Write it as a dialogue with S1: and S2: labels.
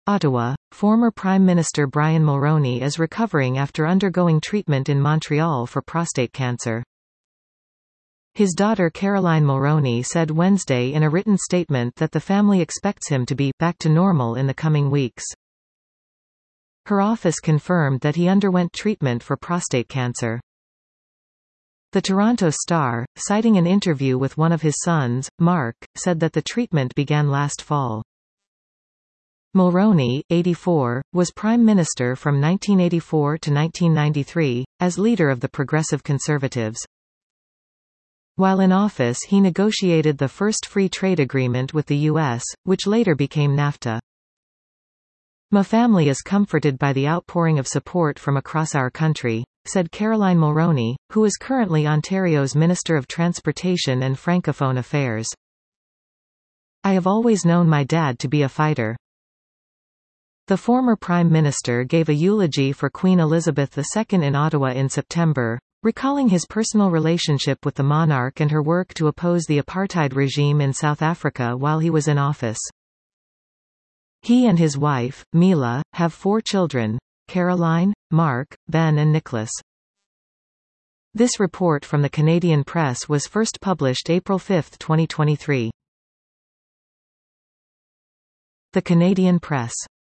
S1: Ottawa, former Prime Minister Brian Mulroney is recovering after undergoing treatment in Montreal for prostate cancer. His daughter Caroline Mulroney said Wednesday in a written statement that the family expects him to be back to normal in the coming weeks. Her office confirmed that he underwent treatment for prostate cancer. The Toronto Star, citing an interview with one of his sons, Mark, said that the treatment began last fall. Mulroney, 84, was Prime Minister from 1984 to 1993, as leader of the Progressive Conservatives. While in office he negotiated the first free trade agreement with the U.S., which later became NAFTA. "My family is comforted by the outpouring of support from across our country," said Caroline Mulroney, who is currently Ontario's Minister of Transportation and Francophone Affairs. "I have always known my dad to be a fighter." The former Prime Minister gave a eulogy for Queen Elizabeth II in Ottawa in September, recalling his personal relationship with the monarch and her work to oppose the apartheid regime in South Africa while he was in office. He and his wife, Mila, have 4 children: Caroline, Mark, Ben and Nicholas. This report from the Canadian Press was first published April 5, 2023. The Canadian Press.